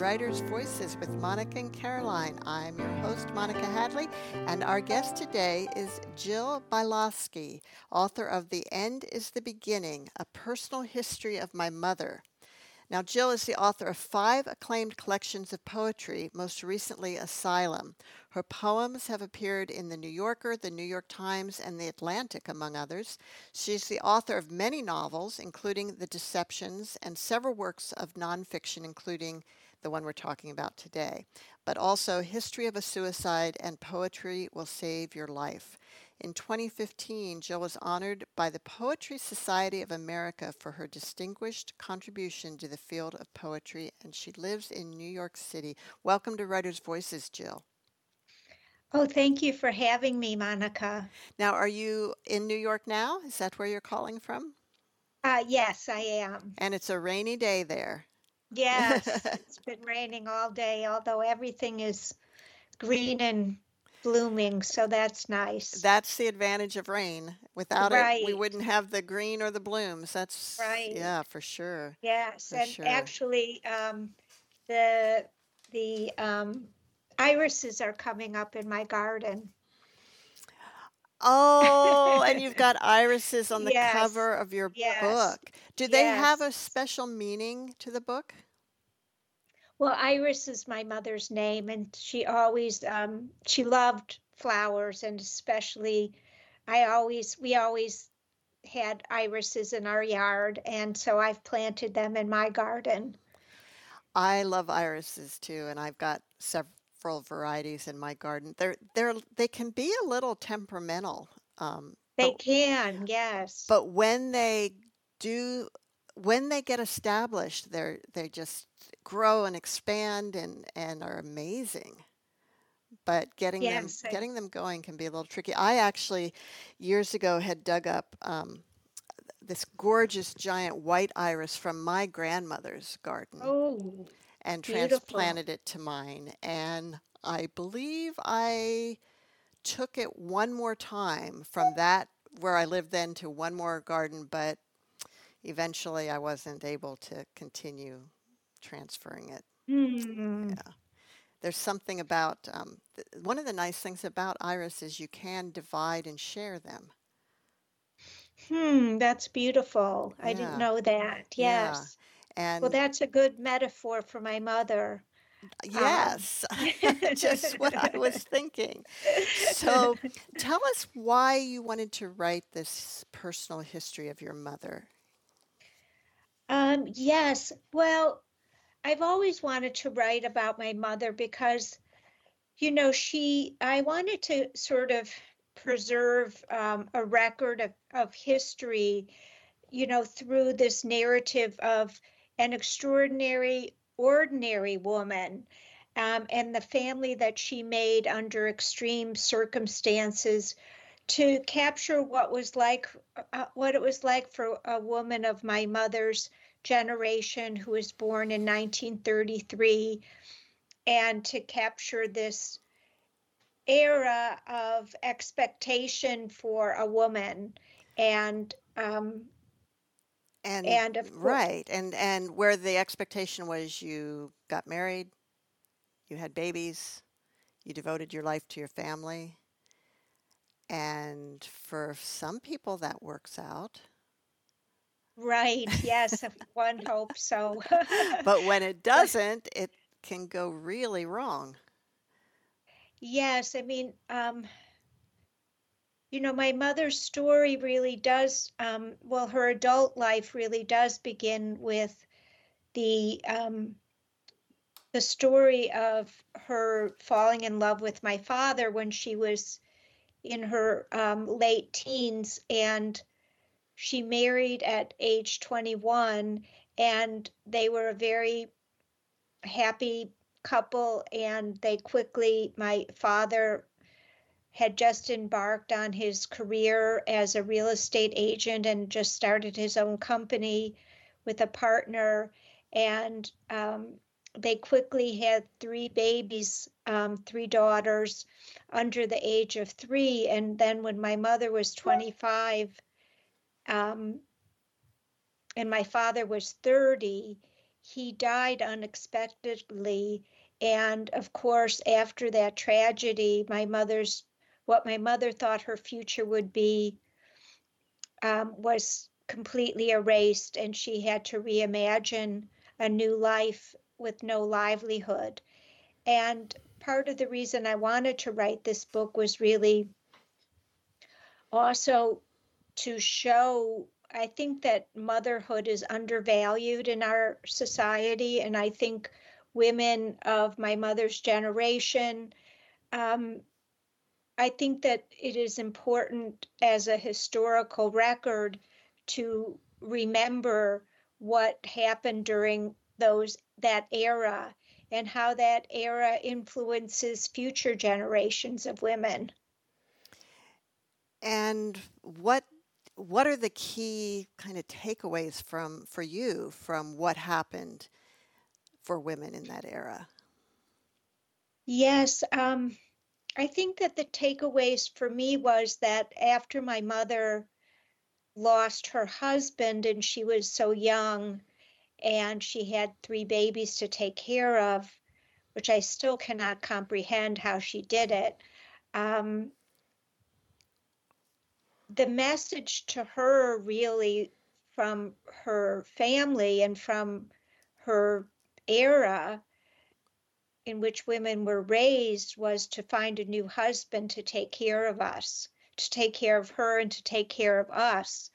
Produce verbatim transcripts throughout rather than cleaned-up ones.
Writers' Voices with Monica and Caroline. I'm your host, Monica Hadley, and our guest today is Jill Bialosky, author of The End is the Beginning, A Personal History of My Mother. Now, Jill is the author of five acclaimed collections of poetry, most recently Asylum. Her poems have appeared in The New Yorker, The New York Times, and The Atlantic, among others. She's the author of many novels, including The Deceptions, and several works of nonfiction, including the one we're talking about today, but also History of a Suicide and Poetry Will Save Your Life. In twenty fifteen, Jill was honored by the Poetry Society of America for her distinguished contribution to the field of poetry, and she lives in New York City. Welcome to Writers' Voices, Jill. Oh, thank you for having me, Monica. Now, are you in New York now? Is that where you're calling from? Uh, yes, I am. And it's a rainy day there. Yes, it's been raining all day, although everything is green and blooming, so that's nice. That's the advantage of rain. Without it, we Right, wouldn't have the green or the blooms. That's, right. yeah, for sure. Yes, For and sure. actually, um, the the um, irises are coming up in my garden. Oh, and you've got irises on the Yes, cover of your yes, book. Do they have yes. a special meaning to the book? Well, Iris is my mother's name, and she always um, she loved flowers, and especially I always we always had irises in our yard, and so I've planted them in my garden. I love irises too, and I've got several varieties in my garden. They're they're they can be a little temperamental, um, They but can, yes. but when they do when they get established, they're they just grow and expand and and are amazing. But getting them Yes, I, getting them going can be a little tricky. I actually years ago had dug up um, this gorgeous giant white iris from my grandmother's garden oh, and beautiful. transplanted it to mine. And I believe I took it one more time from that where I lived then to one more garden, but eventually I wasn't able to continue transferring it. Hmm. Yeah. There's something about um, th- one of the nice things about iris is you can divide and share them. Hmm, that's beautiful. I didn't Yeah, know that. yeah. Yes. Well, And that's a good metaphor for my mother. Um, yes, just what I was thinking. So tell us why you wanted to write this personal history of your mother. Um, yes. Well, I've always wanted to write about my mother because, you know, she, I wanted to sort of preserve um, a record of, of history, you know, through this narrative of an extraordinary, ordinary woman, um, and the family that she made under extreme circumstances to capture what was like uh, what it was like for a woman of my mother's generation who was born in nineteen thirty-three, and to capture this era of expectation for a woman, and um And and of course, right, and and where the expectation was you got married, you had babies, you devoted your life to your family, and for some people that works out. right, yes, one hopes so. But when it But doesn't, it can go really wrong. yes, I mean, um you know, my mother's story really does, um, well, her adult life really does begin with the um, the story of her falling in love with my father when she was in her um, late teens, and she married at age twenty-one, and they were a very happy couple, and they quickly, my father had just embarked on his career as a real estate agent and just started his own company with a partner. And um, they quickly had three babies, um, three daughters under the age of three. And then when my mother was twenty-five, um, and my father was thirty, he died unexpectedly. And of course, after that tragedy, my mother's what my mother thought her future would be um, was completely erased, and she had to reimagine a new life with no livelihood. And part of the reason I wanted to write this book was really also to show, I think that motherhood is undervalued in our society. And I think women of my mother's generation, um, I think that it is important as a historical record to remember what happened during those that era and how that era influences future generations of women. And what what are the key kind of takeaways from for you from what happened for women in that era? Yes, um, I think that the takeaways for me was that after my mother lost her husband and she was so young and she had three babies to take care of, which I still cannot comprehend how she did it. Um, the message to her, really, from her family and from her era in which women were raised, was to find a new husband to take care of us, to take care of her and to take care of us.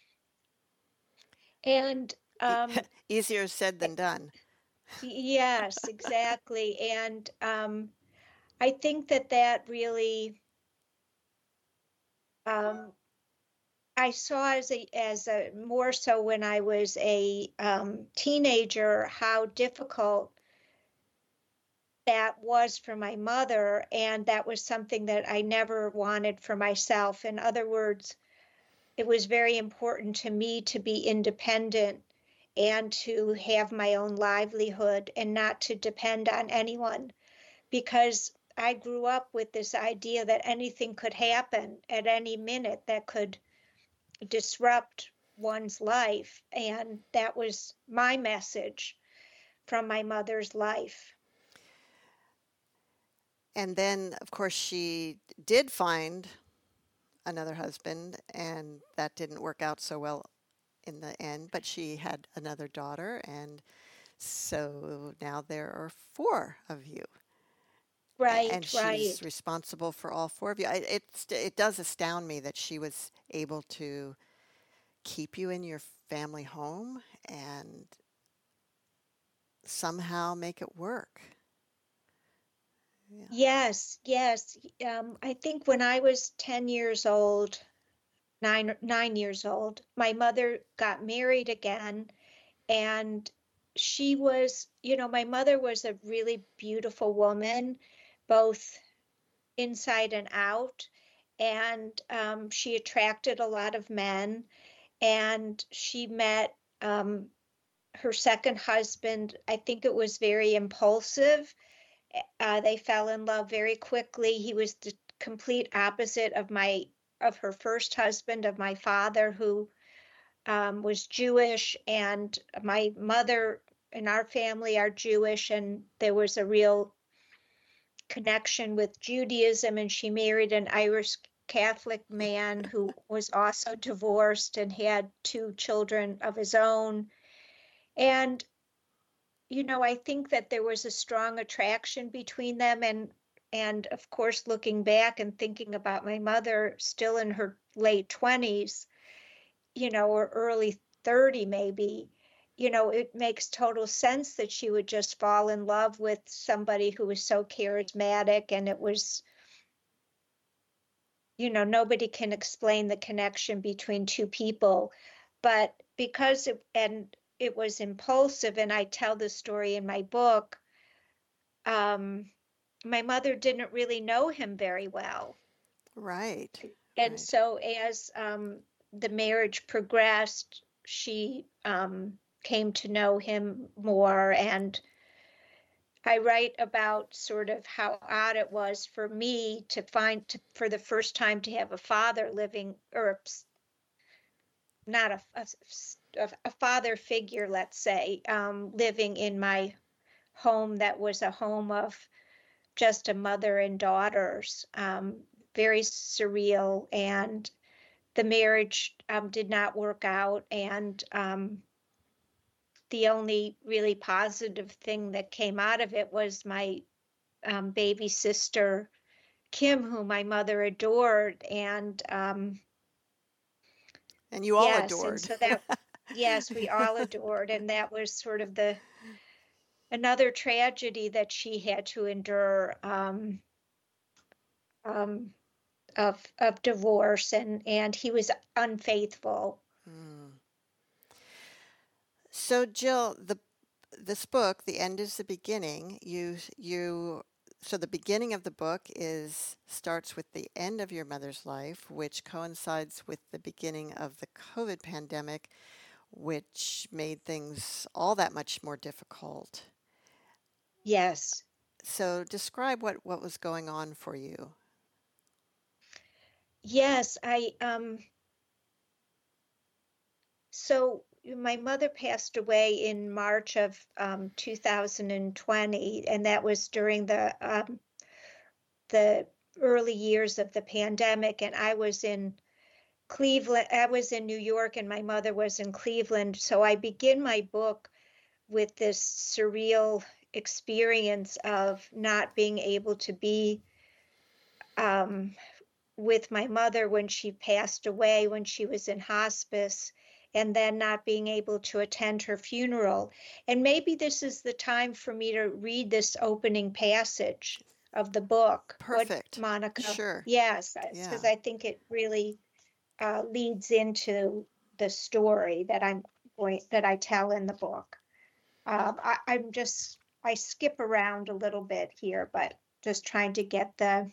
And E- um, Easier said than done. yes, exactly. And um, I think that that really, um, I saw as a as a more so when I was a um, teenager how difficult that was for my mother, and that was something that I never wanted for myself. In other words, it was very important to me to be independent and to have my own livelihood and not to depend on anyone, because I grew up with this idea that anything could happen at any minute that could disrupt one's life. And that was my message from my mother's life. And then, of course, she did find another husband, and that didn't work out so well in the end, but she had another daughter, and so now there are four of you. And Right, she's right. responsible for all four of you. I- It, it does astound me that she was able to keep you in your family home and somehow make it work. Yeah. Yes, yes. Um, I think when I was ten years old, nine nine years old, my mother got married again, and she was, you know, my mother was a really beautiful woman, both inside and out, and um, she attracted a lot of men. And she met um, her second husband. I think it was very impulsive. Uh, they fell in love very quickly. He was the complete opposite of my of her first husband, of my father, who um, was Jewish, and my mother and our family are Jewish, and there was a real connection with Judaism. And she married an Irish Catholic man who was also divorced and had two children of his own. And you know, I think that there was a strong attraction between them. And and of course, looking back and thinking about my mother still in her late twenties, you know, or early thirty maybe, you know, it makes total sense that she would just fall in love with somebody who was so charismatic. And it was, you know, nobody can explain the connection between two people. But because it, and it was impulsive, and I tell the story in my book, um, my mother didn't really know him very well. Right, And right. so as um, the marriage progressed, she um, came to know him more. And I write about sort of how odd it was for me to find, to, for the first time, to have a father living, or not a, a a, a father figure, let's say, um, living in my home that was a home of just a mother and daughters, um, very surreal. And the marriage um, did not work out. And um, the only really positive thing that came out of it was my um, baby sister, Kim, who my mother adored. And um, And you all yes, and adored. so that, yes, we all adored. And that was sort of the another tragedy that she had to endure, um, um, of of divorce, and and he was unfaithful. Mm. So Jill, the this book, The End is the Beginning, you you so the beginning of the book is starts with the end of your mother's life, which coincides with the beginning of the COVID pandemic, which made things all that much more difficult. Yes, So describe what what was going on for you. yes, I um so my mother passed away in March of um, two thousand twenty, and that was during the um, the early years of the pandemic. And I was in Cleveland, I was in New York, and my mother was in Cleveland. So I begin my book with this surreal experience of not being able to be um, with my mother when she passed away, when she was in hospice, and then not being able to attend her funeral. And maybe this is the time for me to read this opening passage of the book. What, Perfect. Monica? Sure. Yes, because Yeah. I think it really uh, leads into the story that I'm going that I tell in the book. Um, I, I'm just I skip around a little bit here, but just trying to get the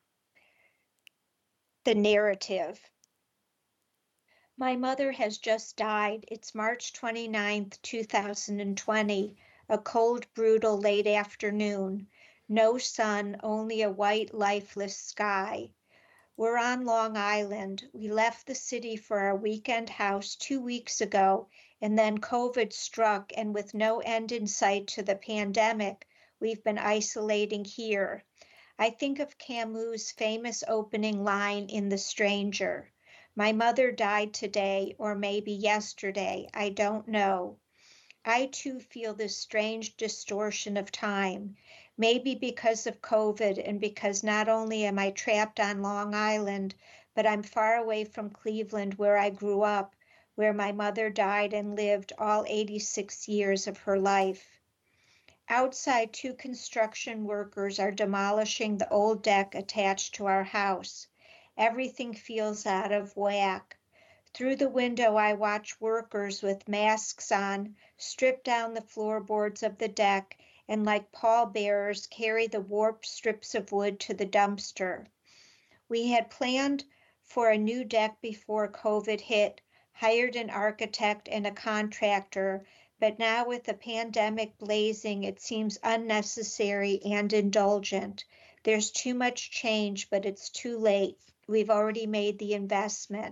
the narrative. My mother has just died. It's March twenty-ninth, two thousand twenty, a cold, brutal late afternoon. No sun, only a white, lifeless sky. We're on Long Island. We left the city for our weekend house two weeks ago, and then COVID struck, and with no end in sight to the pandemic, we've been isolating here. I think of Camus' famous opening line in The Stranger. My mother died today, or maybe yesterday, I don't know. I too feel this strange distortion of time, maybe because of COVID and because not only am I trapped on Long Island, but I'm far away from Cleveland where I grew up, where my mother died and lived all eighty-six years of her life. Outside, two construction workers are demolishing the old deck attached to our house. Everything feels out of whack. Through the window, I watch workers with masks on strip down the floorboards of the deck and, like pallbearers, carry the warped strips of wood to the dumpster. We had planned for a new deck before COVID hit, hired an architect and a contractor, but now with the pandemic blazing, it seems unnecessary and indulgent. There's too much change, but it's too late. We've already made the investment.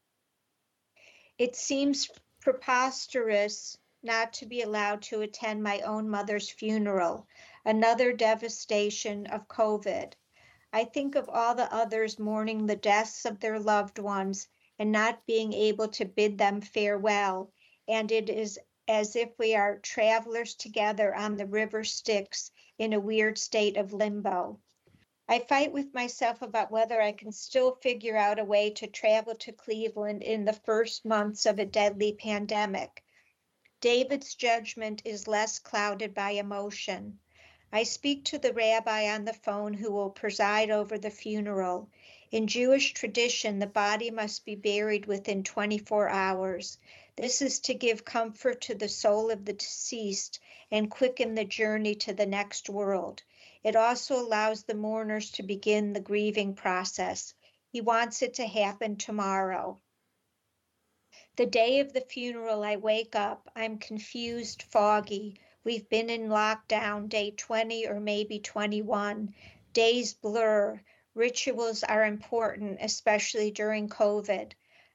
It seems preposterous not to be allowed to attend my own mother's funeral, another devastation of COVID. I think of all the others mourning the deaths of their loved ones and not being able to bid them farewell, and it is as if we are travelers together on the river Styx in a weird state of limbo. I fight with myself about whether I can still figure out a way to travel to Cleveland in the first months of a deadly pandemic. David's judgment is less clouded by emotion. I speak to the rabbi on the phone who will preside over the funeral. In Jewish tradition, the body must be buried within twenty-four hours. This is to give comfort to the soul of the deceased and quicken the journey to the next world. It also allows the mourners to begin the grieving process. He wants it to happen tomorrow. The day of the funeral, I wake up. I'm confused, foggy. We've been in lockdown, day twenty or maybe twenty-one. Days blur. Rituals are important, especially during COVID.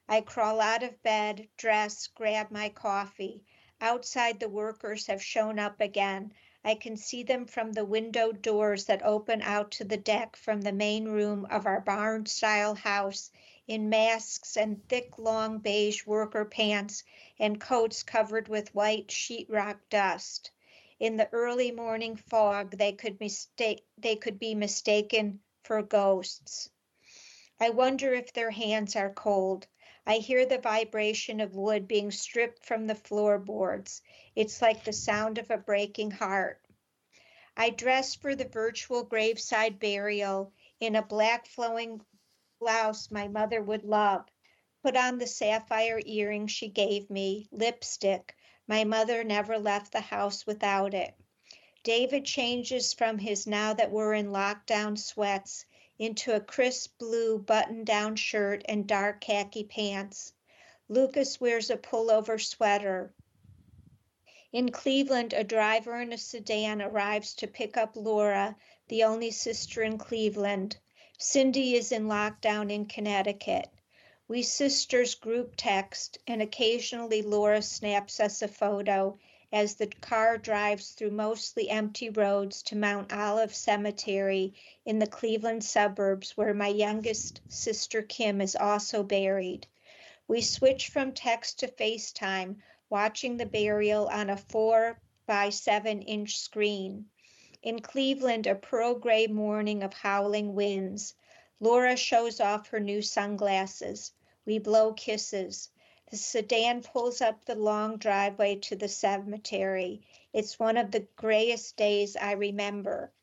I crawl out of bed, dress, grab my coffee. Outside, the workers have shown up again. I can see them from the window doors that open out to the deck from the main room of our barn-style house, in masks and thick, long beige worker pants and coats covered with white sheetrock dust. In the early morning fog, they could mistake they could be mistaken for ghosts. I wonder if their hands are cold. I hear the vibration of wood being stripped from the floorboards. It's like the sound of a breaking heart. I dress for the virtual graveside burial in a black flowing blouse my mother would love. Put on the sapphire earring she gave me, lipstick. My mother never left the house without it. David changes from his now that we're in lockdown sweats into a crisp blue button-down shirt and dark khaki pants. Lucas wears a pullover sweater. In Cleveland, a driver in a sedan arrives to pick up Laura, the only sister in Cleveland. Cindy is in lockdown in Connecticut. We sisters group text, and occasionally Laura snaps us a photo as the car drives through mostly empty roads to Mount Olive Cemetery in the Cleveland suburbs, where my youngest sister Kim is also buried. We switch from text to FaceTime, watching the burial on a four by seven inch screen. In Cleveland, a pearl gray morning of howling winds. Laura shows off her new sunglasses. We blow kisses. The sedan pulls up the long driveway to the cemetery. It's one of the grayest days I remember.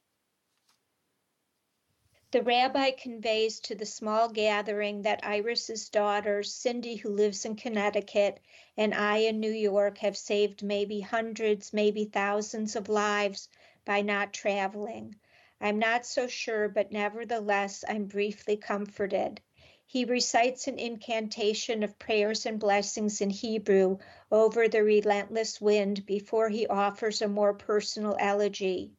The rabbi conveys to the small gathering that Iris's daughters, Cindy, who lives in Connecticut, and I in New York, have saved maybe hundreds, maybe thousands of lives by not traveling. I'm not so sure, but nevertheless, I'm briefly comforted. He recites an incantation of prayers and blessings in Hebrew over the relentless wind before he offers a more personal elegy.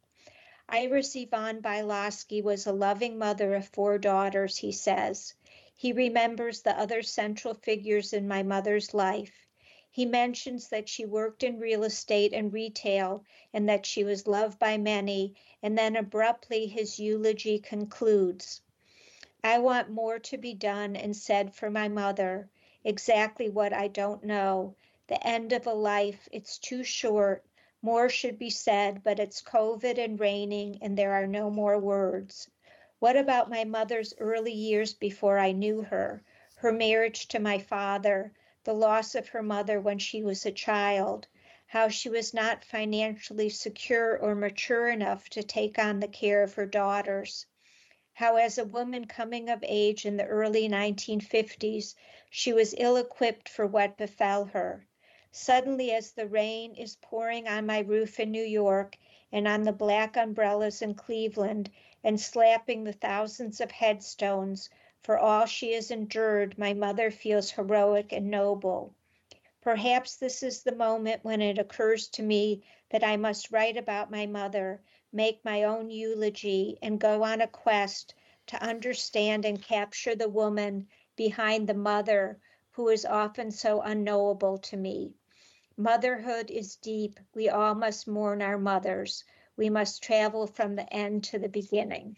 Iris Yvonne Bylosky was a loving mother of four daughters, he says. He remembers the other central figures in my mother's life. He mentions that she worked in real estate and retail and that she was loved by many, and then abruptly his eulogy concludes. I want more to be done and said for my mother. Exactly what I don't know. The end of a life, it's too short. More should be said, but it's COVID and raining, and there are no more words. What about my mother's early years before I knew her? Her marriage to my father, the loss of her mother when she was a child, how she was not financially secure or mature enough to take on the care of her daughters. How as a woman coming of age in the early nineteen fifties, she was ill-equipped for what befell her. Suddenly, as the rain is pouring on my roof in New York and on the black umbrellas in Cleveland and slapping the thousands of headstones, for all she has endured, my mother feels heroic and noble. Perhaps this is the moment when it occurs to me that I must write about my mother, make my own eulogy, and go on a quest to understand and capture the woman behind the mother who is often so unknowable to me. Motherhood is deep. We all must mourn our mothers. We must travel from the end to the beginning.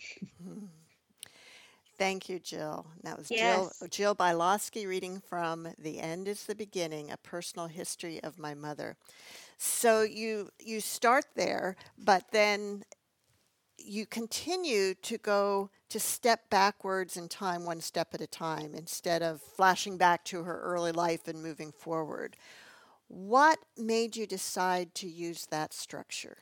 Thank you, Jill. That was Jill Yes. Jill Bylosky reading from The End is the Beginning, A Personal History of My Mother. So you you start there, but then you continue to go to step backwards in time one step at a time instead of flashing back to her early life and moving forward. What made you decide to use that structure?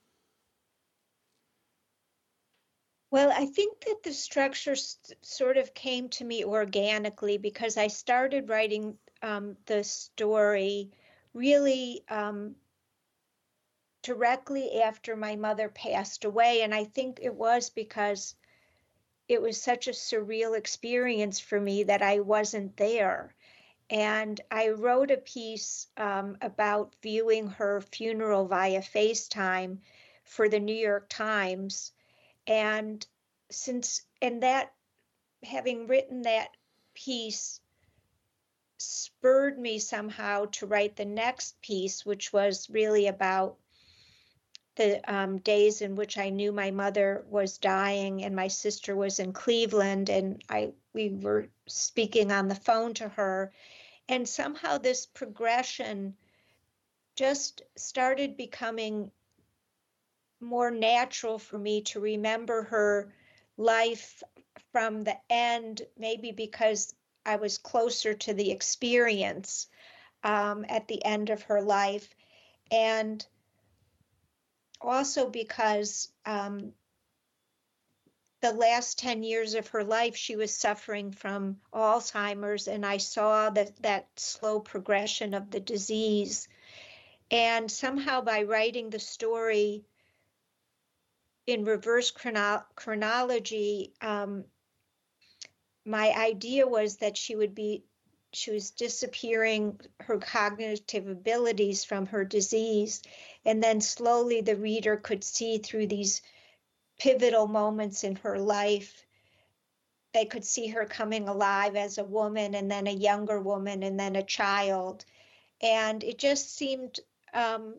Well, I think that the structure s- sort of came to me organically because I started writing um, the story really um, directly after my mother passed away. And I think it was because it was such a surreal experience for me that I wasn't there. And I wrote a piece um, about viewing her funeral via FaceTime for the New York Times. And since, and that, having written that piece spurred me somehow to write the next piece, which was really about the um, days in which I knew my mother was dying and my sister was in Cleveland, and I we were speaking on the phone to her, and somehow this progression just started becoming more natural for me to remember her life from the end, maybe because I was closer to the experience um, at the end of her life, and also because um, the last ten years of her life, she was suffering from Alzheimer's, and I saw that, that slow progression of the disease. And somehow by writing the story in reverse chrono- chronology, um, my idea was that she would be, she was disappearing her cognitive abilities from her disease. And then slowly the reader could see through these pivotal moments in her life. They could see her coming alive as a woman, and then a younger woman, and then a child. And it just seemed um,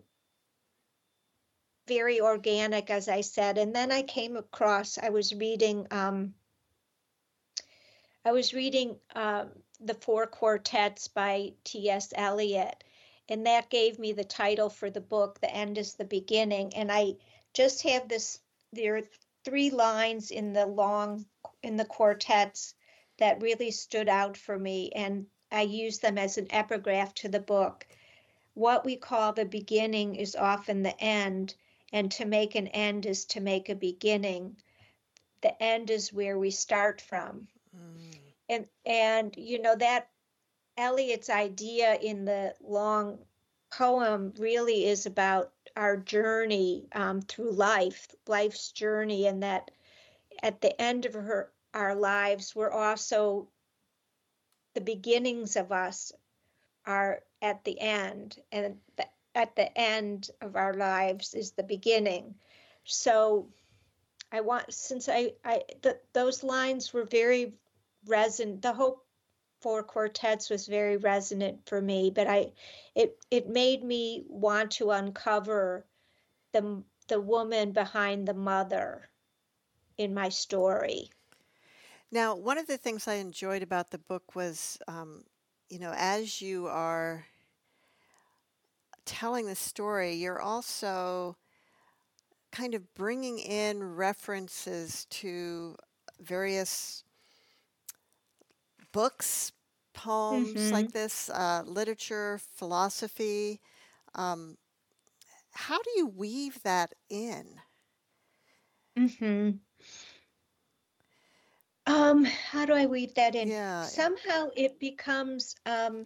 very organic, as I said. And then I came across, I was reading, um, I was reading um, The Four Quartets by T S Eliot, and that gave me the title for the book, The End is the Beginning. And I just have this, there are three lines in the long, in the quartets that really stood out for me, and I use them as an epigraph to the book. What we call the beginning is often the end, and to make an end is to make a beginning. The end is where we start from. Mm. And, and you know, that Eliot's idea in the long poem really is about our journey um, through life, life's journey, and that at the end of her our lives, we're also, the beginnings of us are at the end, and the, at the end of our lives is the beginning. So I want, since I, I the, those lines were very resonant, the whole Four Quartets was very resonant for me, but I, it it made me want to uncover the the woman behind the mother in my story. Now, one of the things I enjoyed about the book was, um, you know, as you are telling the story, you're also kind of bringing in references to various books, poems Mm-hmm. like this, uh, literature, philosophy. Um, how do you weave that in? Mm-hmm. Um, how do I weave that in? Yeah. Somehow it becomes, um,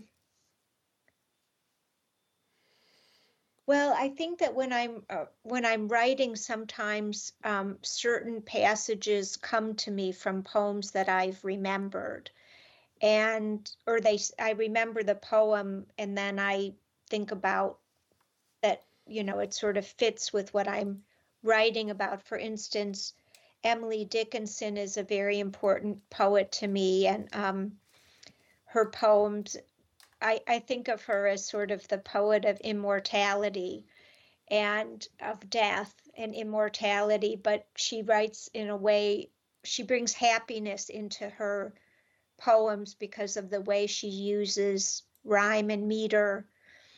well, I think that when I'm uh, when I'm writing, sometimes um, certain passages come to me from poems that I've remembered, and or they I remember the poem, and then I think about that, you know, it sort of fits with what I'm writing about. For instance, Emily Dickinson is a very important poet to me, and um, her poems, I, I think of her as sort of the poet of immortality and of death and immortality, but she writes in a way, she brings happiness into her poems because of the way she uses rhyme and meter.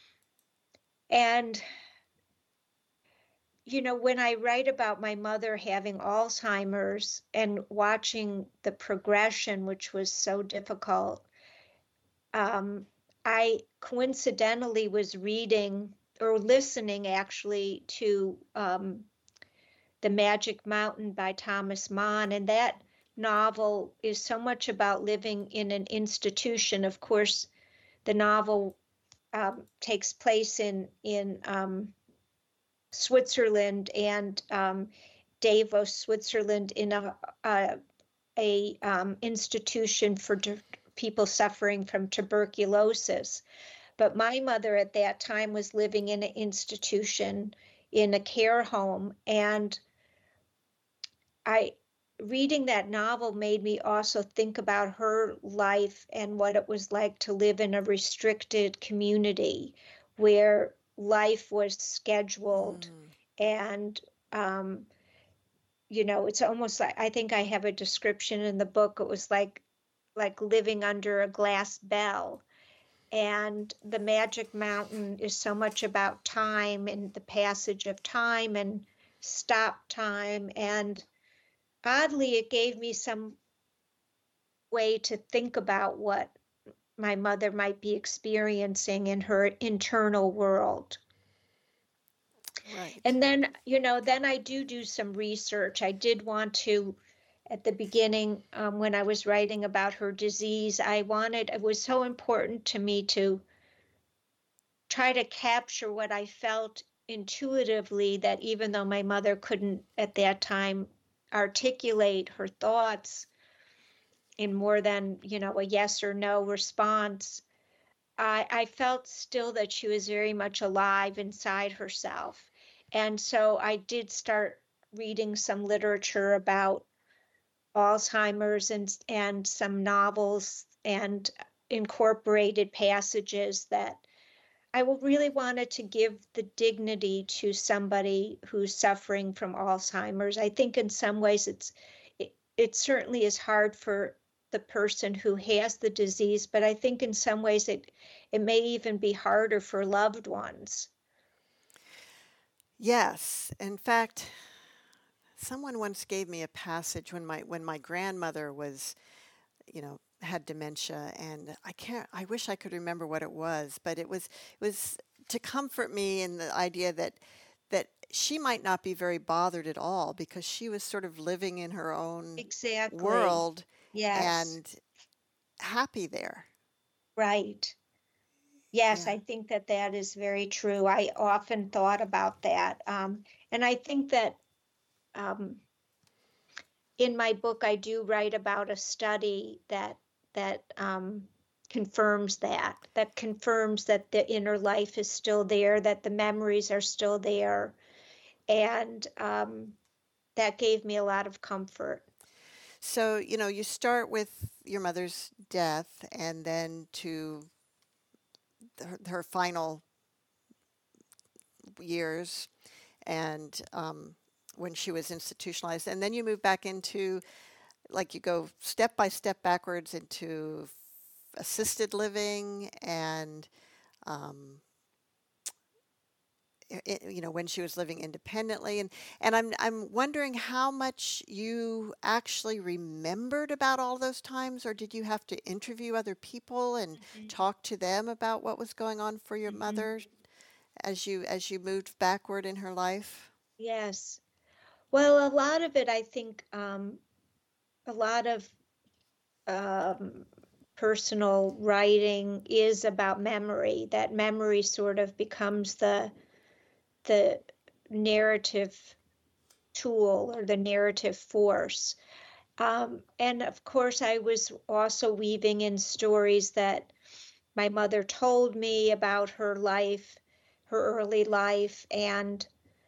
And, you know, when I write about my mother having Alzheimer's and watching the progression, which was so difficult, um, I coincidentally was reading or listening actually to um, The Magic Mountain by Thomas Mann, and that novel is so much about living in an institution. Of course, the novel um, takes place in in um, Switzerland, and um, Davos, Switzerland, in a a, a um, institution for tu- people suffering from tuberculosis. But my mother at that time was living in an institution in a care home, and I reading that novel made me also think about her life and what it was like to live in a restricted community where life was scheduled Mm. and um, you know, it's almost like I think I have a description in the book. It was like like living under a glass bell. And the Magic Mountain is so much about time and the passage of time and stop time. And oddly, it gave me some way to think about what my mother might be experiencing in her internal world. Right. And then, you know, then I do do some research. I did want to, at the beginning, um, when I was writing about her disease, I wanted, it was so important to me to try to capture what I felt intuitively, that even though my mother couldn't at that time articulate her thoughts in more than, you know, a yes or no response, I, I felt still that she was very much alive inside herself. And so I did start reading some literature about Alzheimer's and and some novels and incorporated passages that I really wanted to give the dignity to somebody who's suffering from Alzheimer's. I think in some ways it's it, it certainly is hard for the person who has the disease, but I think in some ways it it may even be harder for loved ones. Yes. In fact, someone once gave me a passage when my when my grandmother was, you know, had dementia, and I can't I wish I could remember what it was, but it was it was to comfort me in the idea that that she might not be very bothered at all because she was sort of living in her own Exactly. world Yes, and happy there. right. Yes, Yeah. I think that that is very true. I often thought about that. Um, and I think that um, in my book, I do write about a study that that um, confirms that, that confirms that the inner life is still there, that the memories are still there, and um, that gave me a lot of comfort. So, you know, you start with your mother's death and then to her, her final years and um, when she was institutionalized. And then you move back into, like, you go step by step backwards into assisted living and, um, i- you know, when she was living independently. And, and I'm, I'm wondering how much you actually remembered about all those times, or did you have to interview other people and Mhm, talk to them about what was going on for your mhm. mother as you as you moved backward in her life? Yes. Well, a lot of it, I think, um, a lot of um, personal writing is about memory. That memory sort of becomes the the narrative tool or the narrative force. Um, and of course, I was also weaving in stories that my mother told me about her life, her early life, and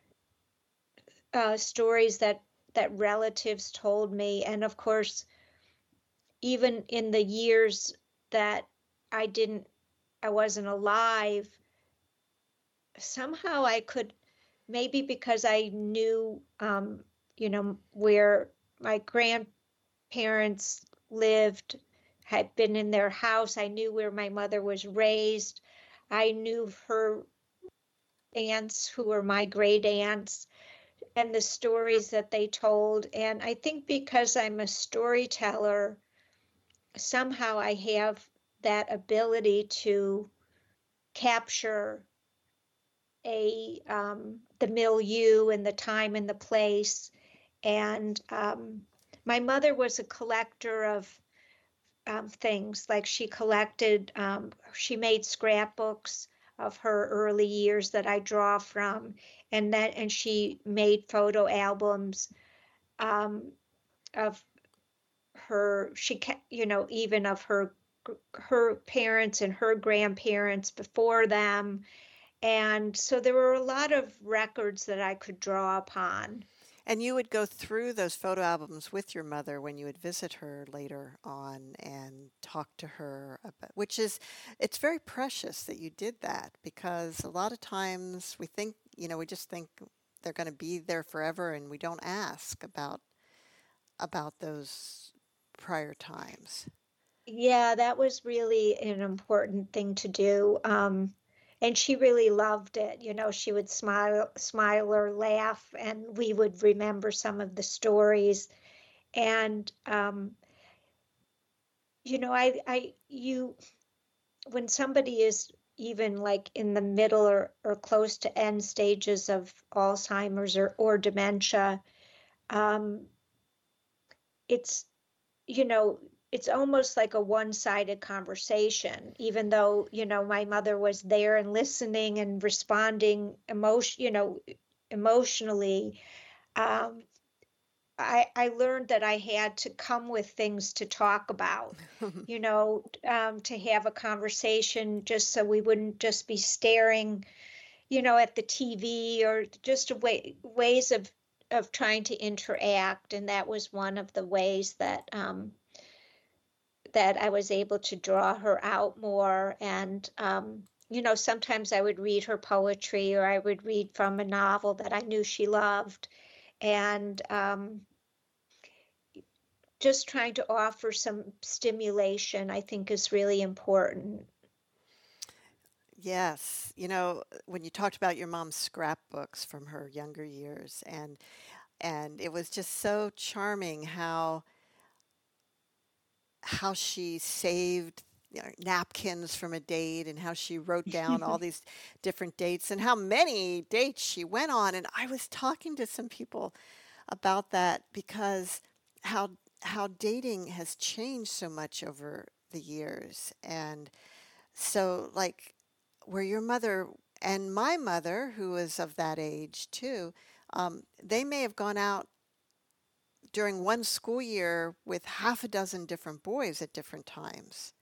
uh, stories that that relatives told me. And of course, even in the years that I didn't, I wasn't alive, somehow I could, maybe because I knew, um, you know, where my grandparents lived, had been in their house. I knew where my mother was raised. I knew her aunts who were my great aunts and the stories that they told. And I think because I'm a storyteller, somehow I have that ability to capture a um, the milieu and the time and the place. And um, my mother was a collector of um, things, like she collected, um, she made scrapbooks of her early years that I draw from, and that and she made photo albums um, of her. She kept, you know, even of her her parents and her grandparents before them. And so there were a lot of records that I could draw upon. And you would go through those photo albums with your mother when you would visit her later on and talk to her about, which is, it's very precious that you did that because a lot of times we think, you know, we just think they're going to be there forever and we don't ask about about those prior times. Yeah, that was really an important thing to do. Um, and she really loved it. You know, she would smile, smile or laugh, and we would remember some of the stories. And um, you know, I, I, you, when somebody is even like in the middle or, or close to end stages of Alzheimer's or, or dementia, um, it's, you know, it's almost like a one-sided conversation, even though, you know, my mother was there and listening and responding emotion, you know, emotionally. Um, I, I learned that I had to come with things to talk about, you know, um, to have a conversation just so we wouldn't just be staring, you know, at the T V or just a way, ways of, of trying to interact. And that was one of the ways that, um, that I was able to draw her out more. And, um, you know, sometimes I would read her poetry or I would read from a novel that I knew she loved. And, um, just trying to offer some stimulation, I think is really important. Yes, you know, when you talked about your mom's scrapbooks from her younger years and and it was just so charming how how she saved, you know, napkins from a date and how she wrote down all these different dates and how many dates she went on. And I was talking to some people about that because how how dating has changed so much over the years. And so like where your mother and my mother, who was of that age too, um, they may have gone out during one school year with half a dozen different boys at different times.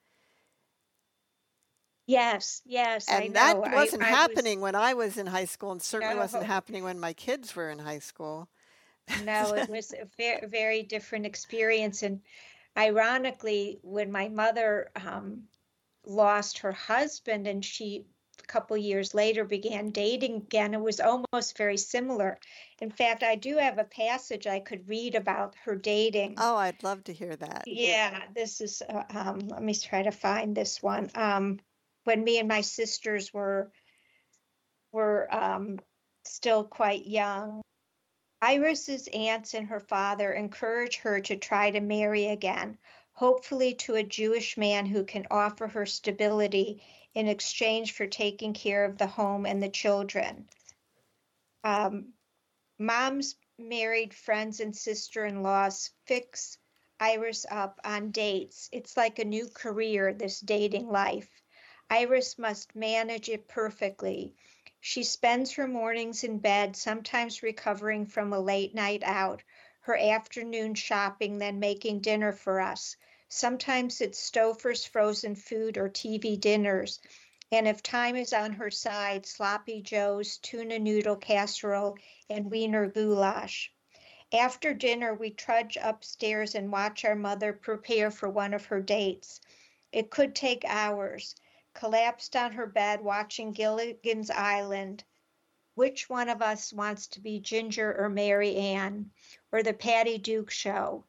Yes, yes, I And that know. I wasn't I was happening when I was in high school, and certainly wasn't no, happening when my kids were in high school. no, it was a very, very different experience. And ironically, when my mother um, lost her husband and she a couple years later began dating again, it was almost very similar. In fact, I do have a passage I could read about her dating. Oh, I'd love to hear that. Yeah, this is, uh, um, let me try to find this one. Um, when me and my sisters were were um, still quite young, Iris's aunts and her father encourage her to try to marry again, hopefully to a Jewish man who can offer her stability in exchange for taking care of the home and the children. Um, Mom's married friends and sister-in-laws fix Iris up on dates. It's like a new career, this dating life. Iris must manage it perfectly. She spends her mornings in bed, sometimes recovering from a late night out, her afternoon shopping, then making dinner for us. Sometimes it's Stouffer's frozen food or T V dinners. And if time is on her side, sloppy joes, tuna noodle casserole, and wiener goulash. After dinner, we trudge upstairs and watch our mother prepare for one of her dates. It could take hours. Collapsed on her bed watching Gilligan's Island. Which one of us wants to be Ginger or Mary Ann? Or the Patty Duke Show?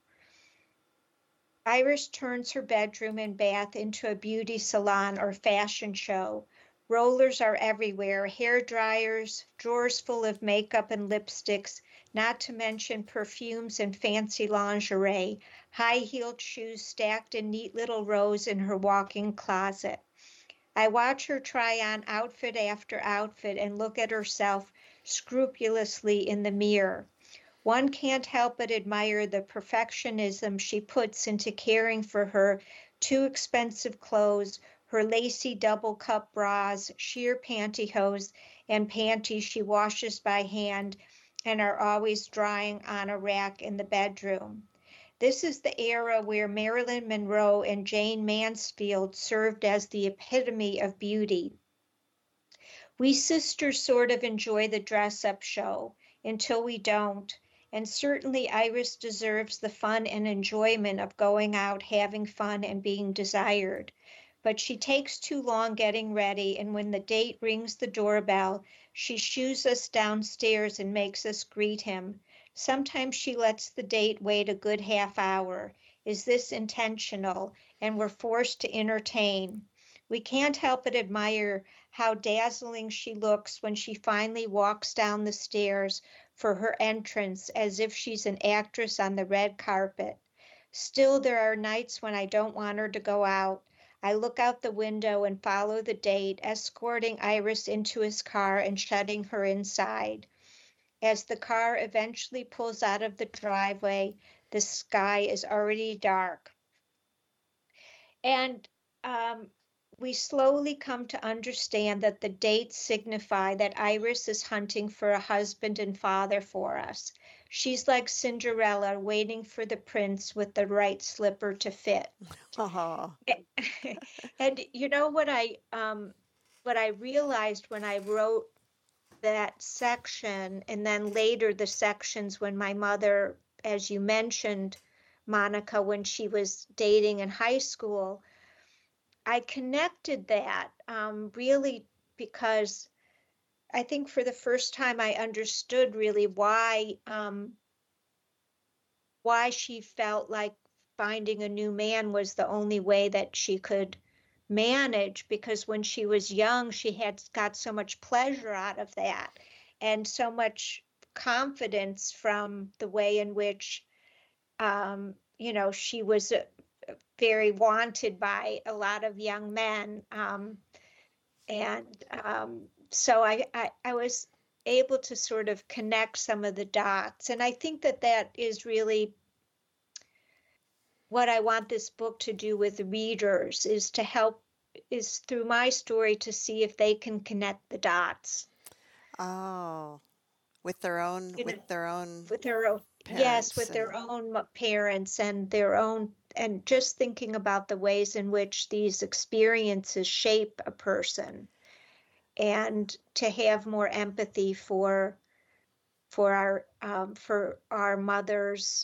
Iris turns her bedroom and bath into a beauty salon or fashion show. Rollers are everywhere, hair dryers, drawers full of makeup and lipsticks, not to mention perfumes and fancy lingerie, high-heeled shoes stacked in neat little rows in her walk-in closet. I watch her try on outfit after outfit and look at herself scrupulously in the mirror. One can't help but admire the perfectionism she puts into caring for her too expensive clothes, her lacy double cup bras, sheer pantyhose, and panties she washes by hand and are always drying on a rack in the bedroom. This is the era where Marilyn Monroe and Jane Mansfield served as the epitome of beauty. We sisters sort of enjoy the dress up show until we don't, And certainly Iris deserves the fun and enjoyment of going out, having fun, and being desired. But she takes too long getting ready, and when the date rings the doorbell, she shoos us downstairs and makes us greet him. Sometimes she lets the date wait a good half hour. Is this intentional? And we're forced to entertain. We can't help but admire how dazzling she looks when she finally walks down the stairs for her entrance as if she's an actress on the red carpet. Still, there are nights when I don't want her to go out. I look out the window and follow the date, escorting Iris into his car and shutting her inside. As the car eventually pulls out of the driveway, the sky is already dark. And um, we slowly come to understand that the dates signify that Iris is hunting for a husband and father for us. She's like Cinderella waiting for the prince with the right slipper to fit. Oh, And you know what I um what I realized when I wrote that section, and then later the sections when my mother, as you mentioned, Monica, when she was dating in high school, I connected that um, really because I think for the first time I understood really why um, why she felt like finding a new man was the only way that she could manage, because when she was young she had got so much pleasure out of that and so much confidence from the way in which um, you know she was uh, very wanted by a lot of young men. Um, and um, so I, I, I was able to sort of connect some of the dots. And I think that that is really what I want this book to do with readers, is to help, is through my story to see if they can connect the dots. oh, with their own You know, with their own with their own, yes, parents with their and own mo- parents and their own, and just thinking about the ways in which these experiences shape a person, and to have more empathy for for our um, for our mothers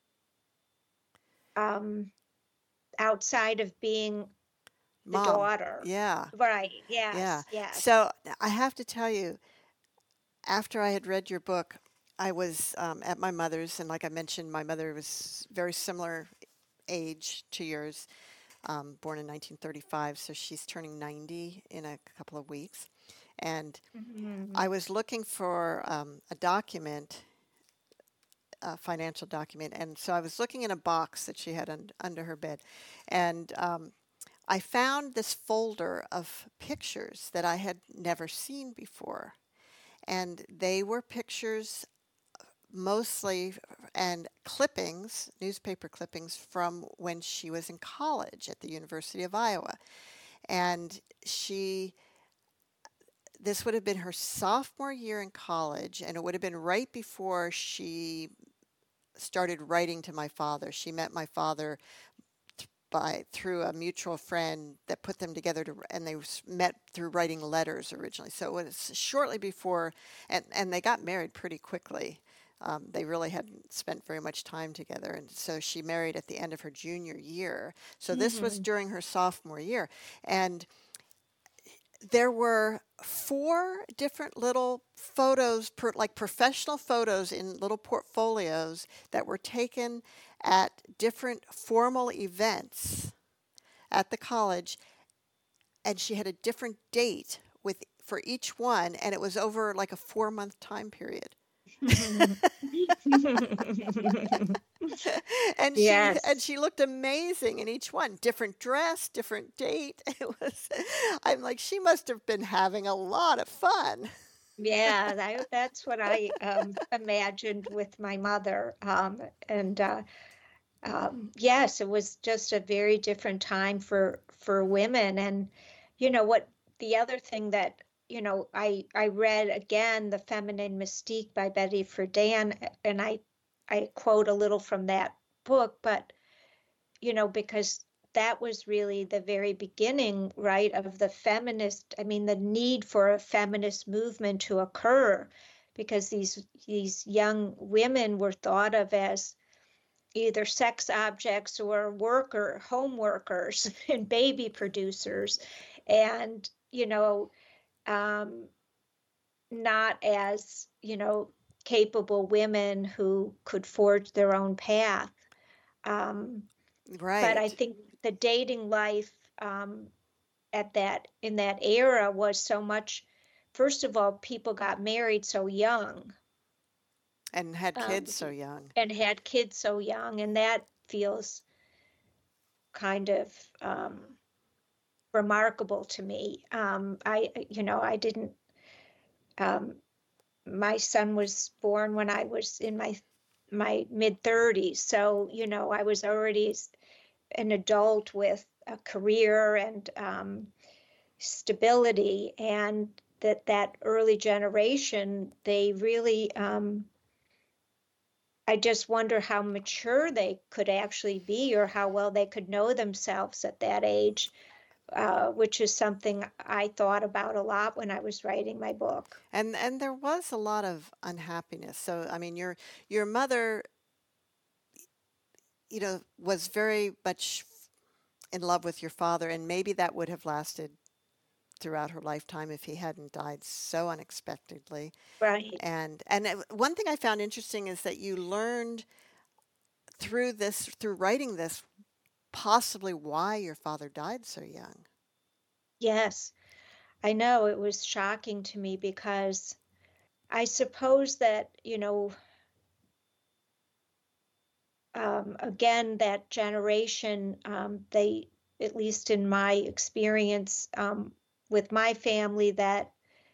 um, outside of being the mom. daughter. Yeah, Right. yeah. Yes. Yes. So I have to tell you, after I had read your book, I was um, at my mother's, and like I mentioned, my mother was very similar age to yours, um, born in nineteen thirty-five, so she's turning ninety in a couple of weeks. And Hmm. I was looking for um, a document, a financial document, and so I was looking in a box that she had un- under her bed, and um, I found this folder of pictures that I had never seen before, and they were pictures mostly and clippings, newspaper clippings from when she was in college at the University of Iowa. And she, this would have been her sophomore year in college, and it would have been right before she started writing to my father. She met my father by through a mutual friend that put them together to, and they met through writing letters originally. So it was shortly before, and and they got married pretty quickly. Um, they really hadn't spent very much time together, and so she married at the end of her junior year. So this was Hmm. during her sophomore year, and there were four different little photos, per, like professional photos in little portfolios that were taken at different formal events at the college, and she had a different date with for each one, and it was over like a four month time period. and she and Yes. she looked amazing in each one, different dress, different date. It was, I'm like, she must have been having a lot of fun. Yeah, that, that's what I um, imagined with my mother. Um, and uh, um, yes, it was just a very different time for for women. And you know what? The other thing that you know, I I read again The Feminine Mystique by Betty Friedan, and I I quote a little from that book, but you know, because that was really the very beginning, right, of the feminist, I mean, the need for a feminist movement to occur, because these these young women were thought of as either sex objects or worker home workers and baby producers, and you know um, not as you know capable women who could forge their own path. Um, but I Right. think the dating life um, at that in that era was so much. First of all, people got married so young, And had um, kids so young. and had kids so young, and that feels kind of um, remarkable to me. Um, I, you know, I didn't. Um, my son was born when I was in my my mid thirties, so you know, I was already an adult with a career and um, stability, and that that early generation, they really. Um, I just wonder how mature they could actually be, or how well they could know themselves at that age, uh, which is something I thought about a lot when I was writing my book. And and there was a lot of unhappiness. So I mean your your mother, you know, was very much in love with your father, and maybe that would have lasted throughout her lifetime if he hadn't died so unexpectedly. Right. And and it- one thing I found interesting is that you learned through this, through writing this, possibly why your father died so young. Yes, I know it was shocking to me because I suppose that, you know, um, again, that generation, um, they, at least in my experience um, with my family, that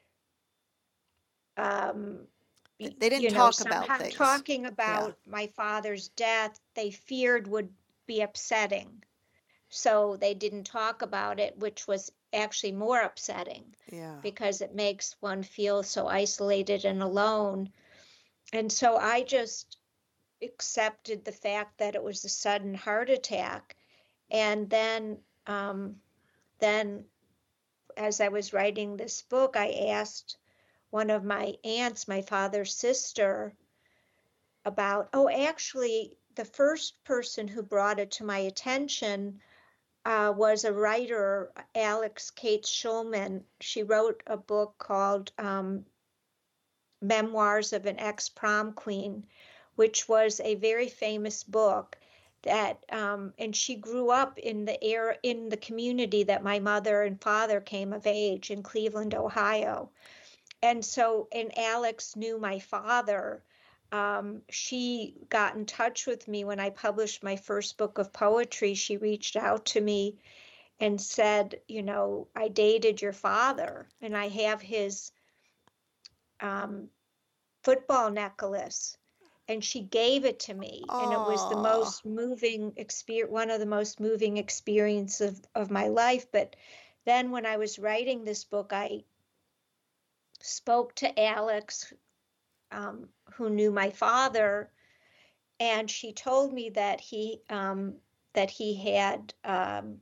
um, Th- y- They didn't you know, talk about somehow things. talking Yeah. about my father's death, they feared would be upsetting. So they didn't talk about it, which was actually more upsetting Yeah. because it makes one feel so isolated and alone. And so I just accepted the fact that it was a sudden heart attack. And then, um, then as I was writing this book, I asked one of my aunts, my father's sister, about, oh, actually, the first person who brought it to my attention uh, was a writer, Alex Kate Schulman. She wrote a book called um, Memoirs of an Ex-Prom Queen, which was a very famous book that, um, and she grew up in the air in the community that my mother and father came of age in Cleveland, Ohio. And so, and Alex knew my father. Um, she got in touch with me when I published my first book of poetry. She reached out to me and said, you know, I dated your father and I have his um, football necklace. And she gave it to me. And it was the Oh, most moving experience, one of the most moving experiences of, of my life. But then when I was writing this book, I spoke to Alex, um, who knew my father, and she told me that he um, that he had um,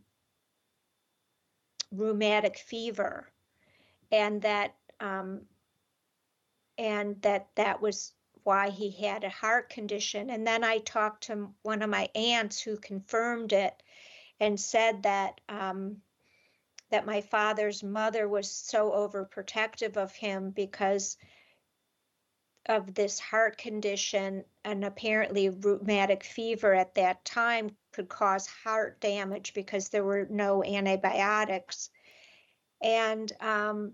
rheumatic fever, and that um, and that that was why he had a heart condition. And then I talked to one of my aunts who confirmed it and said that um, that my father's mother was so overprotective of him because of this heart condition, and apparently rheumatic fever at that time could cause heart damage because there were no antibiotics. And um,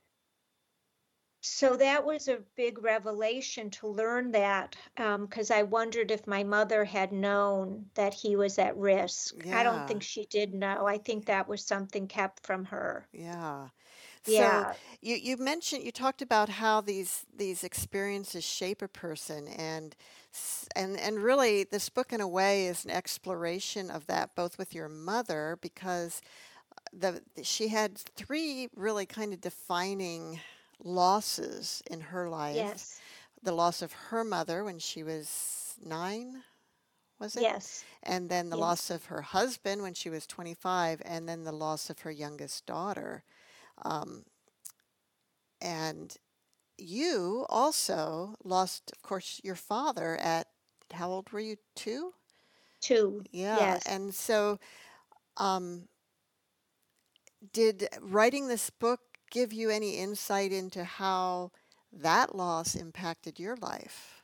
so that was a big revelation to learn that, because um, I wondered if my mother had known that he was at risk. I don't yeah. think she did know. I think that was something kept from her. Yeah. So Yeah. you you mentioned, you talked about how these these experiences shape a person, and s- and and really this book in a way is an exploration of that, both with your mother, because the she had three really kind of defining losses in her life. Yes. The loss of her mother when she was nine, was it? Yes. And then the Yes. loss of her husband when she was twenty-five, and then the loss of her youngest daughter. Um, and you also lost, of course, your father at, how old were you? Two? Two. Yeah. Yes. And so, um, did writing this book give you any insight into how that loss impacted your life?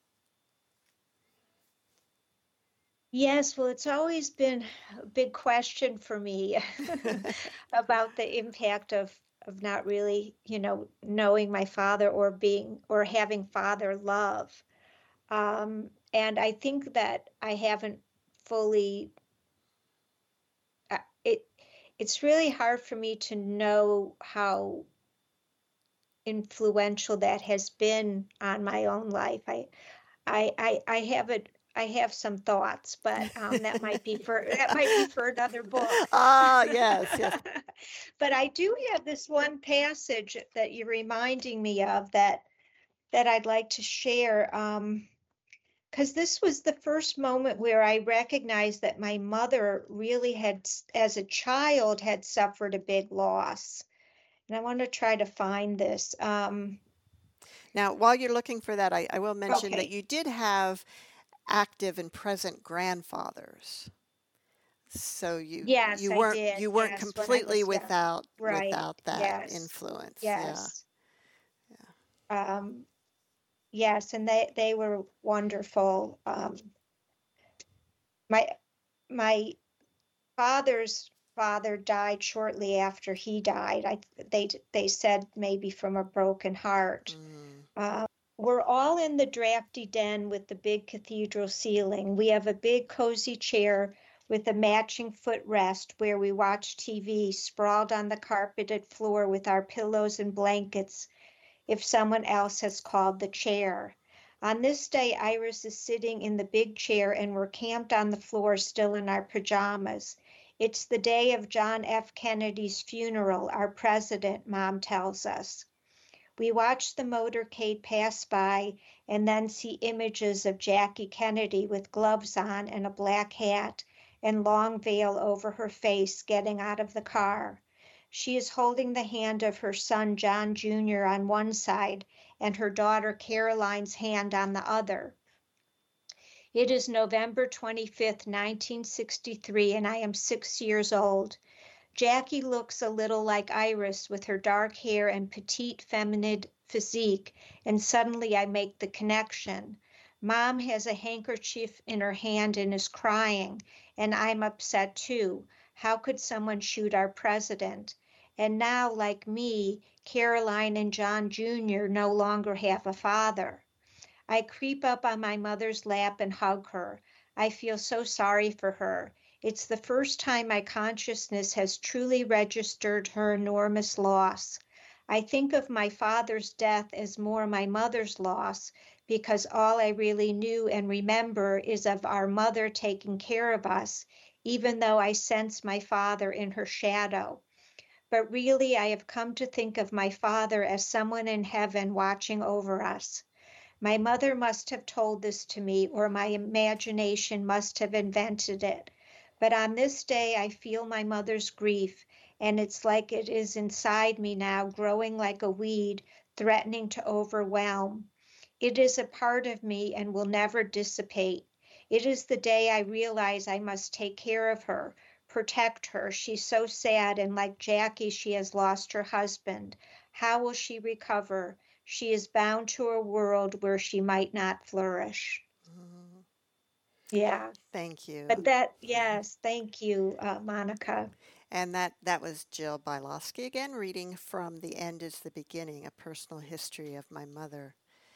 Yes, well, it's always been a big question for me about the impact of of not really, you know, knowing my father or being or having father love. Um, and I think that I haven't fully uh, it it's really hard for me to know how influential that has been on my own life. I I I I have it I have some thoughts, but um, that might be for that might be for another book. Ah, yes, yes. But I do have this one passage that you're reminding me of that that I'd like to share. Um, because this was the first moment where I recognized that my mother really had, s- as a child, had suffered a big loss. And I want to try to find this. Um, Now, while you're looking for that, I, I will mention that okay. you did have active and present grandfathers. So you Yes, you I weren't did. you weren't Yes, when I completely was young. without Right. without that Yes. influence. Yeah. Yes. Um, yes, and they they were wonderful. Um, my my father's father died shortly after he died. I they they said maybe from a broken heart. Mm. Uh, we're all in the drafty den with the big cathedral ceiling. We have a big cozy chair with a matching footrest where we watch T V sprawled on the carpeted floor with our pillows and blankets if someone else has called the chair. On this day, Iris is sitting in the big chair and we're camped on the floor still in our pajamas. It's the day of John F. Kennedy's funeral, our president, Mom tells us. We watch the motorcade pass by and then see images of Jackie Kennedy with gloves on and a black hat and long veil over her face getting out of the car. She is holding the hand of her son John Junior on one side and her daughter Caroline's hand on the other. It is November twenty-fifth, nineteen sixty-three, and I am six years old. Jackie looks a little like Iris with her dark hair and petite feminine physique, and suddenly I make the connection. Mom has a handkerchief in her hand and is crying, and I'm upset too. How could someone shoot our president? And now, like me, Caroline and John Junior no longer have a father. I creep up on my mother's lap and hug her. I feel so sorry for her. It's the first time my consciousness has truly registered her enormous loss. I think of my father's death as more my mother's loss because all I really knew and remember is of our mother taking care of us, even though I sense my father in her shadow. But really, I have come to think of my father as someone in heaven watching over us. My mother must have told this to me, or my imagination must have invented it. But on this day, I feel my mother's grief, and it's like it is inside me now, growing like a weed, threatening to overwhelm. It is a part of me and will never dissipate. It is the day I realize I must take care of her, protect her. She's so sad, and like Jackie, she has lost her husband. How will she recover? She is bound to a world where she might not flourish. Mhm. Yeah, Thank you. but that, yes, thank you, uh, Monica. And that that was Jill Bylowski again, reading from The End is the Beginning, a personal history of my mother.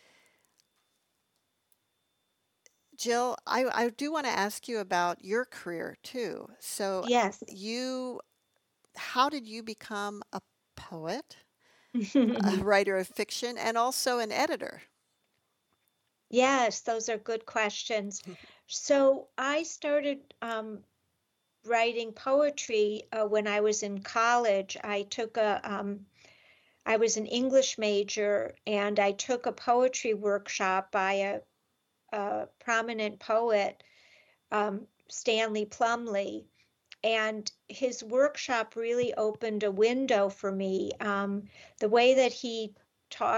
Jill, I, I do want to ask you about your career too. So Yes. you, how did you become a poet, a writer of fiction, and also an editor? Yes, those are good questions. So I started um, writing poetry uh, when I was in college. I took a, um, I was an English major, and I took a poetry workshop by a, a prominent poet, um, Stanley Plumley. And his workshop really opened a window for me. Um, the way that he talked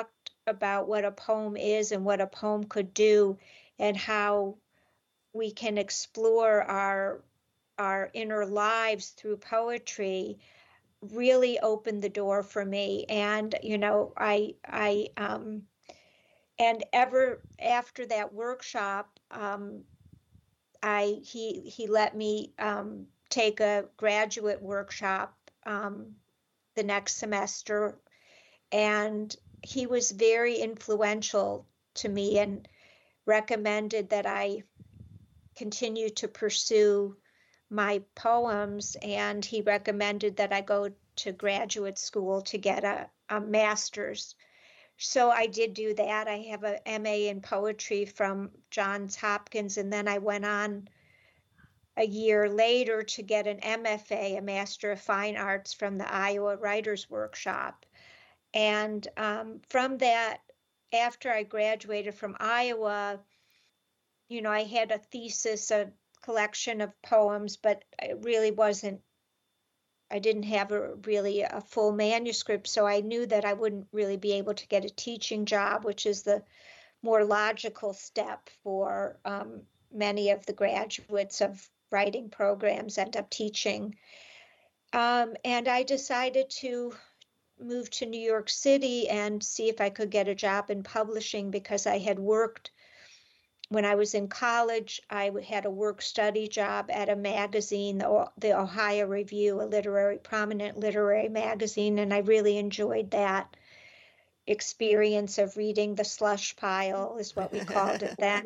about what a poem is and what a poem could do, and how we can explore our our inner lives through poetry, really opened the door for me. And you know, I I um and ever after that workshop, um I he he let me um take a graduate workshop um the next semester, and he was very influential to me and recommended that I continue to pursue my poems, and he recommended that I go to graduate school to get a, a master's. So I did do that. I have a M A in poetry from Johns Hopkins, and then I went on a year later to get an M F A, a a Master of Fine Arts, from the Iowa Writers Workshop. And um, from that, after I graduated from Iowa, you know, I had a thesis, a collection of poems, but it really wasn't, I didn't have a really a full manuscript. So I knew that I wouldn't really be able to get a teaching job, which is the more logical step for um, many of the graduates of writing programs end up teaching. Um, and I decided to move to New York City and see if I could get a job in publishing, because I had worked when I was in college. I had a work study job at a magazine, the, the Ohio Review, a literary, prominent literary magazine, and I really enjoyed that experience of reading the slush pile, is what we called it then.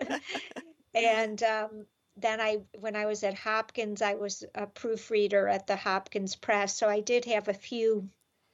And um, then I, when I was at Hopkins, I was a proofreader at the Hopkins Press, so I did have a few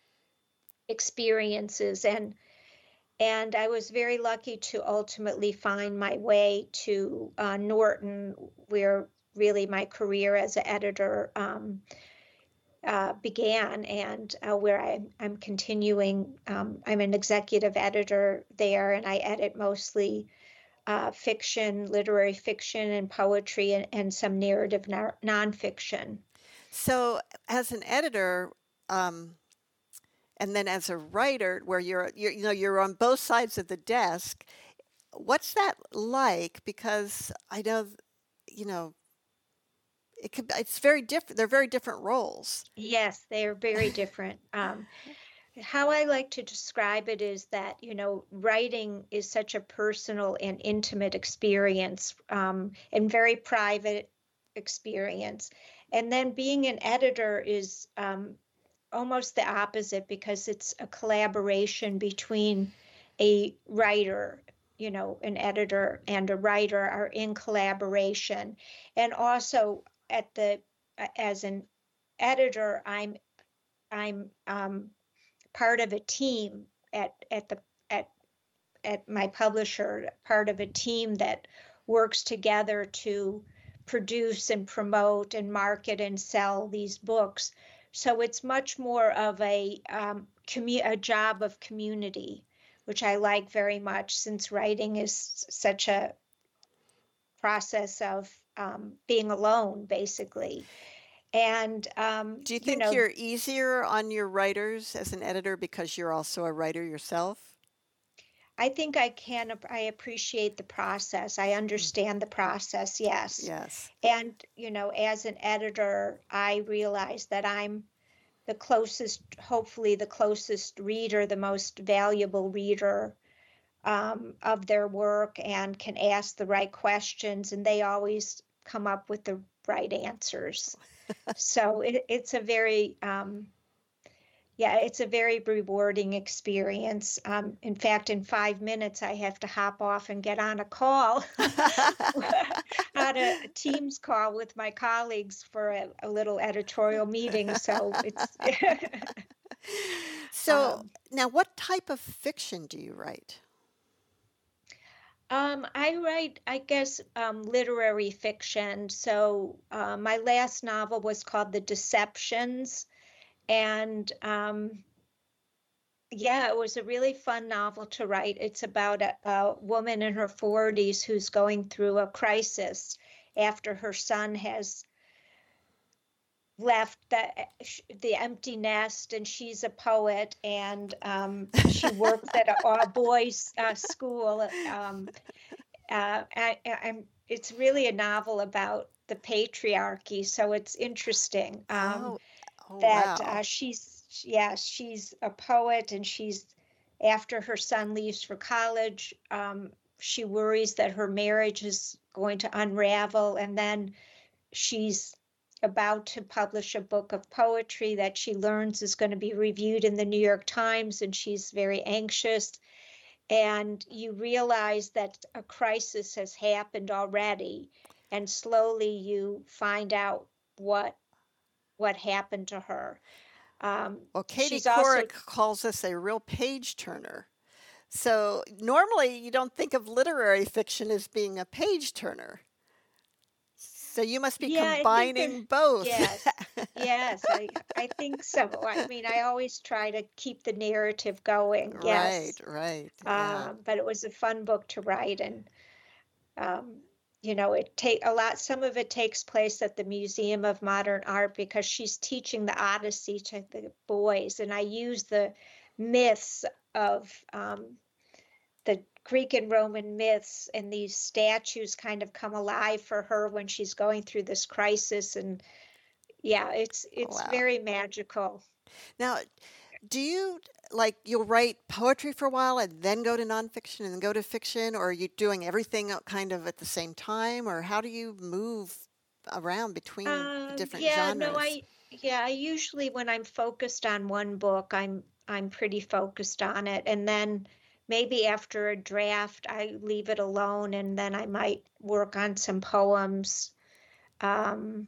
experiences, and and I was very lucky to ultimately find my way to uh, Norton, where really my career as an editor um, uh, began, and uh, where I, I'm continuing. Um, I'm an executive editor there, and I edit mostly uh, fiction, literary fiction, and poetry, and, and some narrative non- nonfiction. So, as an editor, um, and then as a writer, where you're, you're, you know, you're on both sides of the desk, what's that like? Because I know, you know, it could, it's very different. They're very different roles. Yes, they are very different. Um, how I like to describe it is that, you know, writing is such a personal and intimate experience, um, and very private experience. And then being an editor is um, almost the opposite, because it's a collaboration between a writer, you know, an editor and a writer are in collaboration. And also at the, as an editor, I'm, I'm, um, part of a team at at the at at my publisher, part of a team that works together to produce and promote and market and sell these books. So it's much more of a um, commu- a job of community, which I like very much, since writing is such a process of um, being alone, basically. And um, Do you you think know, you're easier on your writers as an editor because you're also a writer yourself? I think I can, I appreciate the process. I Mm. understand the process, yes. Yes. And, you know, as an editor, I realize that I'm the closest, hopefully the closest reader, the most valuable reader um, of their work, and can ask the right questions, and they always come up with the right answers. So it, it's a very, um, yeah, it's a very rewarding experience. Um, in fact, in five minutes, I have to hop off and get on a call, on a Teams call with my colleagues for a, a little editorial meeting. So it's, So um, now, what type of fiction do you write? um, I write, I guess, um, literary fiction. So uh, my last novel was called The Deceptions. And um, yeah, it was a really fun novel to write. It's about a, a woman in her forties who's going through a crisis after her son has left the the empty nest, and she's a poet, and um, she works at an all boys uh, school. Um, uh, I, I'm. It's really a novel about the patriarchy, so it's interesting um, Oh, oh that wow. uh, she's yeah she's a poet, and she's after her son leaves for college. Um, she worries that her marriage is going to unravel, and then she's about to publish a book of poetry that she learns is going to be reviewed in the New York Times, and she's very anxious. And you realize that a crisis has happened already, and slowly you find out what what happened to her. Um, Well, Katie she's also Couric calls this a real page turner. So normally you don't think of literary fiction as being a page turner. So you must be Yeah, I think there, combining both. yes, yes, I I think so. I mean, I always try to keep the narrative going. Right, Yes. right. Yeah. Um, but it was a fun book to write, and um, you know, it take a lot. Some of it takes place at the Museum of Modern Art because she's teaching the Odyssey to the boys, and I use the myths of um, the Greek and Roman myths, and these statues kind of come alive for her when she's going through this crisis. And yeah, it's it's Wow. very magical. Now, do you like you'll write poetry for a while and then go to nonfiction and then go to fiction, or are you doing everything uh, kind of at the same time, or how do you move around between the Um, different yeah, no, genres? I yeah, I usually when I'm focused on one book, I'm I'm pretty focused on it. And then maybe after a draft, I leave it alone, and then I might work on some poems. Um,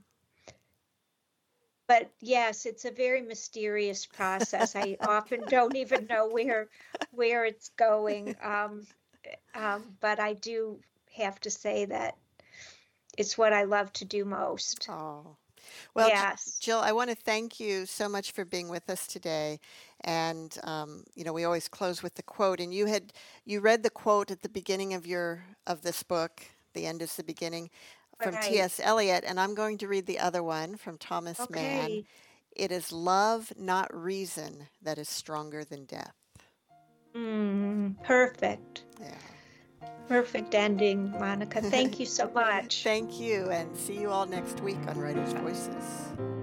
but yes, it's a very mysterious process. I often don't even know where where it's going. Um, um, but I do have to say that it's what I love to do most. Oh. Well, J- Yes. Jill, I want to thank you so much for being with us today. And um, you know, we always close with the quote. And you had you read the quote at the beginning of your of this book, "The End is the Beginning," from T Right. S. Eliot, and I'm going to read the other one from Thomas Mann. Okay. It is love, not reason, that is stronger than death. Mm, perfect. Yeah. Perfect ending, Monica. Thank you so much. Thank you, and see you all next week on Writers' Voices.